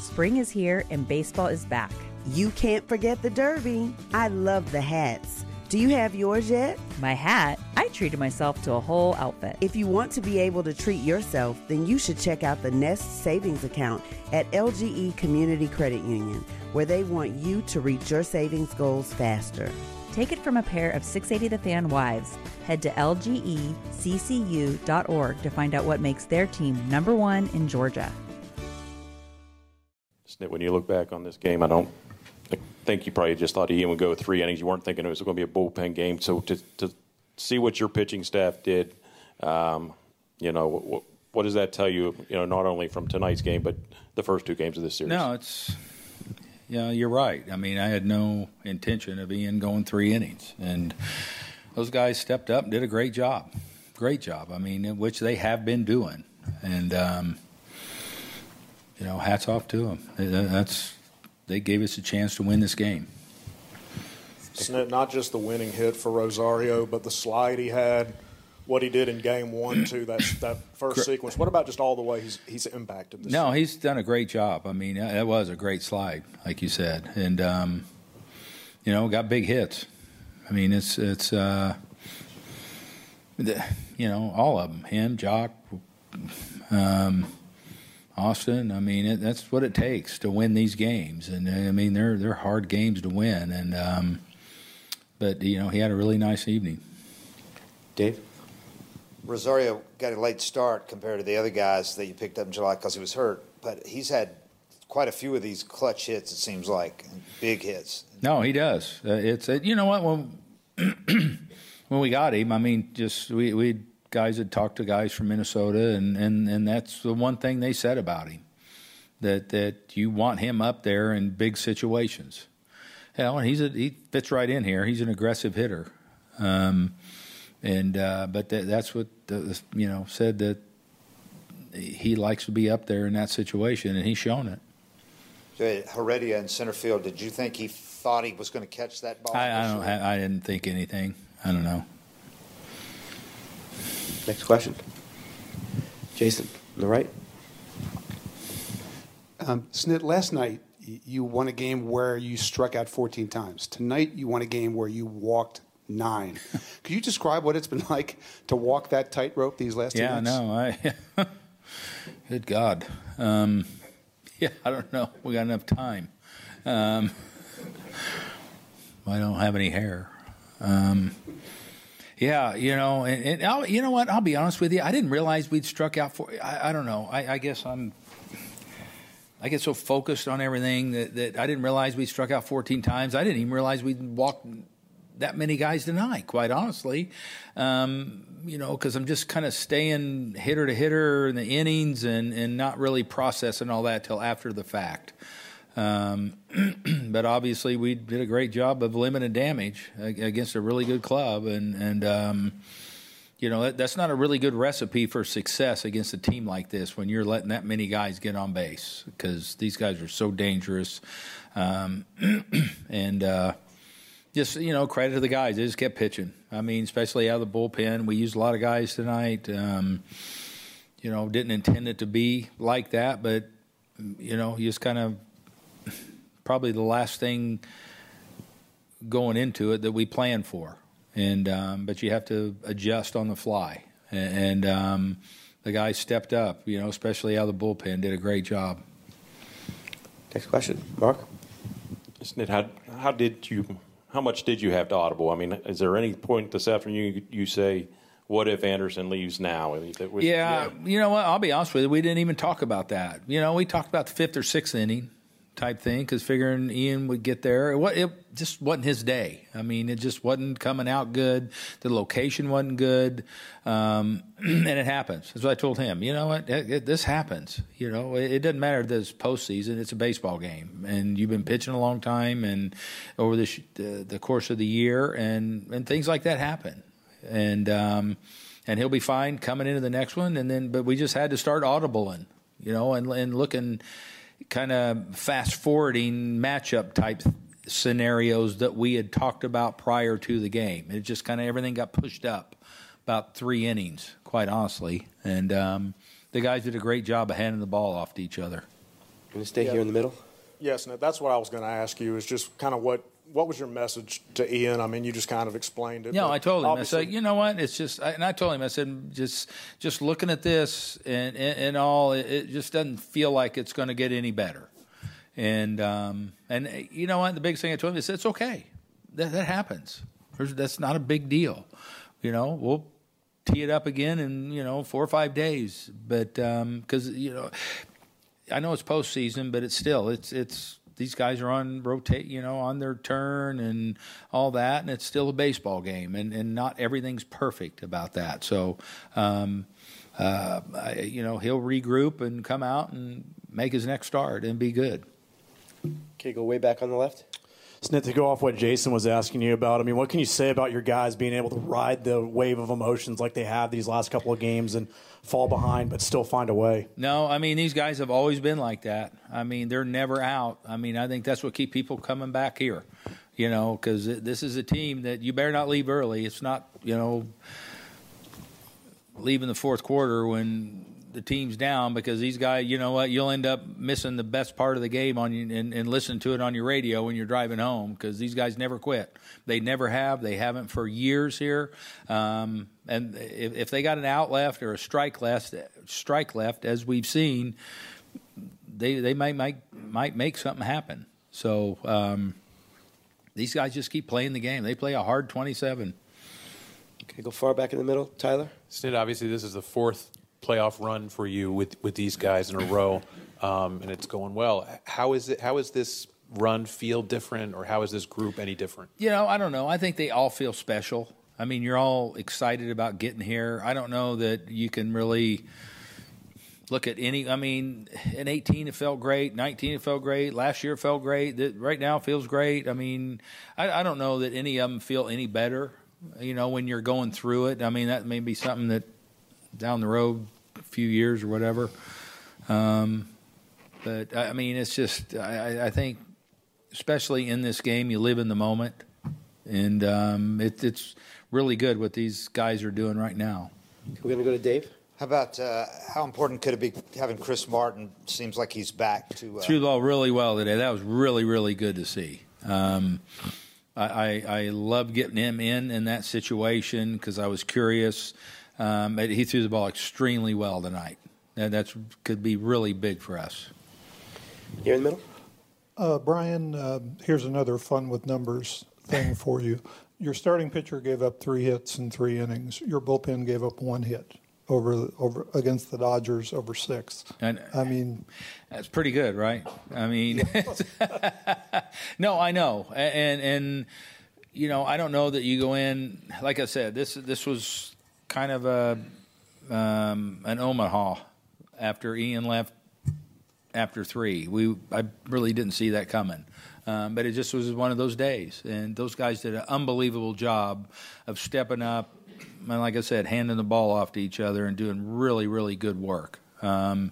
Spring is here and baseball is back. You can't forget the Derby. I love the hats. Do you have yours yet? My hat? I treated myself to a whole outfit. If you want to be able to treat yourself, then you should check out the Nest Savings Account at LGE Community Credit Union, where they want you to reach your savings goals faster. Take it from a pair of 680 The Fan wives. Head to lgeccu.org to find out what makes their team #1 in Georgia. When you look back on this game, I think you probably just thought Ian would go 3 innings. You weren't thinking it was going to be a bullpen game. So to see what your pitching staff did, what does that tell you? Not only from tonight's game, but the first 2 games of this series. No, you're right. I mean, I had no intention of Ian going 3 innings, and those guys stepped up and did a great job. Great job. I mean, which they have been doing, and hats off to them. They gave us a chance to win this game. Not just the winning hit for Rosario, but the slide he had, what he did in game 1, too, that first sequence. What about just all the way he's impacted this? No, he's done a great job. I mean, that was a great slide, like you said, and got big hits. I mean, it's all of them. Him, Jock, Austin. I mean, that's what it takes to win these games, and I mean they're hard games to win. And but he had a really nice evening. Dave? Rosario got a late start compared to the other guys that you picked up in July because he was hurt, but he's had quite a few of these clutch hits, it seems like, big hits. No, he does. You know what, when we got him, I mean, just we guys had talked to guys from Minnesota, and that's the one thing they said about him, that you want him up there in big situations. And he fits right in here. He's an aggressive hitter. But that's what said, that he likes to be up there in that situation, and he's shown it. Heredia in center field, did you think he thought he was going to catch that ball? I didn't think anything. I don't know. Next question. Jason, on the right. Snit, last night you won a game where you struck out 14 times. Tonight you won a game where you walked 9. Could you describe what it's been like to walk that tightrope these last 2 months? Yeah, no, good God. I don't know. We got enough time. I don't have any hair. And you know what? I'll be honest with you. I didn't realize we'd struck out I don't know. I guess I get so focused on everything that I didn't realize we struck out 14 times. I didn't even realize we'd walked that many guys tonight, quite honestly. Because I'm just kind of staying hitter to hitter in the innings and not really processing all that till after the fact. But obviously we did a great job of limiting damage against a really good club, and that's not a really good recipe for success against a team like this when you're letting that many guys get on base, because these guys are so dangerous. Just, credit to the guys. They just kept pitching. I mean, especially out of the bullpen. We used a lot of guys tonight. Didn't intend it to be like that, but, you just kind of probably the last thing going into it that we planned for. And but you have to adjust on the fly. And the guys stepped up, especially out of the bullpen, did a great job. Next question. Mark? How much did you have to audible? I mean, is there any point this afternoon you say, what if Anderson leaves now? You know what? I'll be honest with you. We didn't even talk about that. We talked about the 5th or 6th inning type thing, because figuring Ian would get there. It just wasn't his day. I mean, it just wasn't coming out good. The location wasn't good. And it happens. That's what I told him. You know what? This happens. It doesn't matter that it's postseason. It's a baseball game. And you've been pitching a long time and over the course of the year, and things like that happen. And he'll be fine coming into the next one. But we just had to start audibling, and looking kind of fast-forwarding matchup type scenarios that we had talked about prior to the game. It just kind of everything got pushed up about 3 innings, quite honestly. And the guys did a great job of handing the ball off to each other. Going to stay here in the middle? Yes, and that's what I was going to ask you is just kind of what was your message to Ian? I mean, you just kind of explained it. No, I told him. I said, you know what? It's just, and I told him, I said, just looking at this and all, it just doesn't feel like it's going to get any better. And you know what? The biggest thing I told him is it's okay. That happens. That's not a big deal. You know, we'll tee it up again in 4 or 5 days. But because I know it's postseason, but it's these guys are on rotate, on their turn and all that, and it's still a baseball game, and not everything's perfect about that. So, he'll regroup and come out and make his next start and be good. Okay, go way back on the left. Snit, to go off what Jason was asking you about, I mean, what can you say about your guys being able to ride the wave of emotions like they have these last couple of games and fall behind but still find a way? No, I mean, these guys have always been like that. I mean, they're never out. I mean, I think that's what keeps people coming back here, because this is a team that you better not leave early. It's not, leaving the fourth quarter when the team's down, because these guys, you know what, you'll end up missing the best part of the game and listen to it on your radio when you're driving home, because these guys never quit. They never have. They haven't for years here. And if they got an out left or a strike left, as we've seen, they might make something happen. So these guys just keep playing the game. They play a hard 27. Okay, go far back in the middle, Tyler. Snit, obviously this is the fourth playoff run for you with these guys in a row, and it's going well. How is this run feel different, or how is this group any different? I don't know. I think they all feel special. I mean, you're all excited about getting here. I don't know that you can really look at any. I mean, in 18 it felt great, 19 it felt great, last year it felt great. Right now it feels great. I mean, I don't know that any of them feel any better, when you're going through it. I mean, that may be something that down the road, a few years or whatever. But I mean, it's just, I think, especially in this game, you live in the moment, and it's really good what these guys are doing right now. We're going to go to Dave. How about how important could it be having Chris Martin? Seems like he's back to threw the ball really well today. That was really, really good to see. I love getting him in that situation because I was curious. He threw the ball extremely well tonight. That could be really big for us. Here in the middle? Brian, here's another fun with numbers thing for you. Your starting pitcher gave up 3 hits in 3 innings. Your bullpen gave up 1 hit over against the Dodgers over 6. And, I mean, that's pretty good, right? I mean, no, I know, and I don't know that you go in. Like I said, this was kind of an Omaha after Ian left after 3. I really didn't see that coming, but it just was one of those days. And those guys did an unbelievable job of stepping up, and like I said, handing the ball off to each other and doing really, really good work. All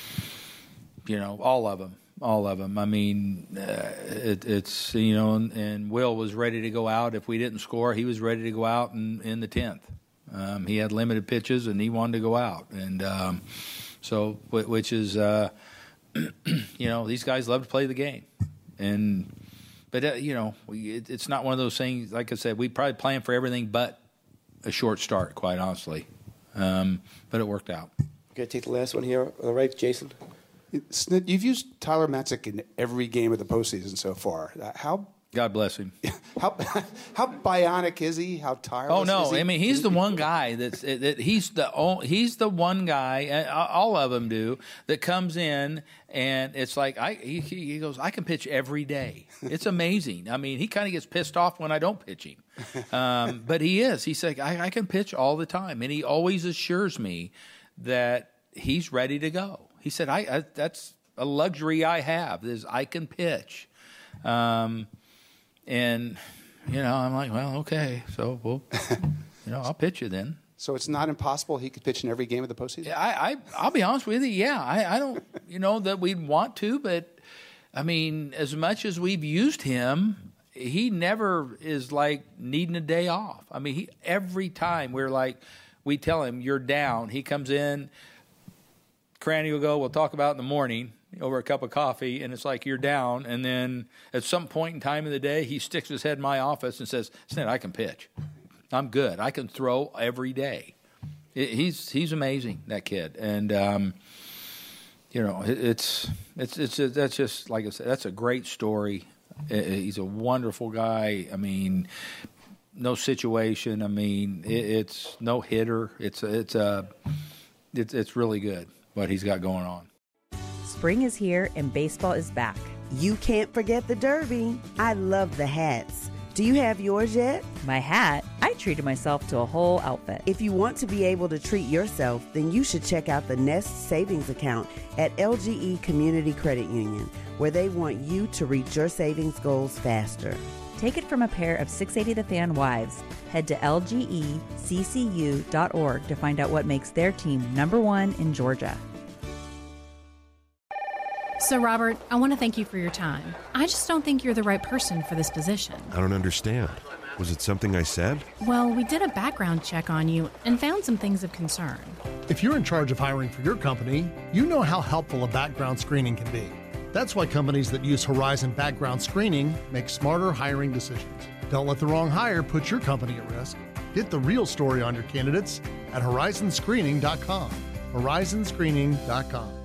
of them. I mean, it's and Will was ready to go out. If we didn't score, he was ready to go out in the 10th. He had limited pitches, and he wanted to go out. And so, which is, these guys love to play the game. But it's not one of those things, like I said, we probably planned for everything but a short start, quite honestly. But it worked out. Okay, take the last one here on the right, Jason. Snit, you've used Tyler Matzek in every game of the postseason so far. How God bless him. How bionic is he? How tireless? Oh no! Is he? I mean, he's the one guy he's the one guy. All of them do that comes in, and it's like he goes, I can pitch every day. It's amazing. I mean, he kind of gets pissed off when I don't pitch him, but he's like I can pitch all the time, and he always assures me that he's ready to go. He said, that's a luxury I have, is I can pitch. And, I'm like, well, okay, so we'll, I'll pitch you then. So it's not impossible he could pitch in every game of the postseason? Yeah, I'll be honest with you, yeah. I don't, that we'd want to, but, I mean, as much as we've used him, he never is like needing a day off. I mean, every time we tell him, you're down, he comes in, Cranny will go, we'll talk about it in the morning. over a cup of coffee, and it's like you're down. And then at some point in time in the day, he sticks his head in my office and says, Snit, I can pitch. I'm good. I can throw every day. He's amazing, that kid. And, that's just, like I said, that's a great story. He's a wonderful guy. I mean, no situation. I mean, it's no hitter. It's really good what he's got going on. Spring is here and baseball is back. You can't forget the Derby. I love the hats. Do you have yours yet? My hat? I treated myself to a whole outfit. If you want to be able to treat yourself, then you should check out the Nest Savings Account at LGE Community Credit Union, where they want you to reach your savings goals faster. Take it from a pair of 680 The Fan wives. Head to lgeccu.org to find out what makes their team #1 in Georgia. So, Robert, I want to thank you for your time. I just don't think you're the right person for this position. I don't understand. Was it something I said? Well, we did a background check on you and found some things of concern. If you're in charge of hiring for your company, you know how helpful a background screening can be. That's why companies that use Horizon Background Screening make smarter hiring decisions. Don't let the wrong hire put your company at risk. Get the real story on your candidates at horizonscreening.com. horizonscreening.com.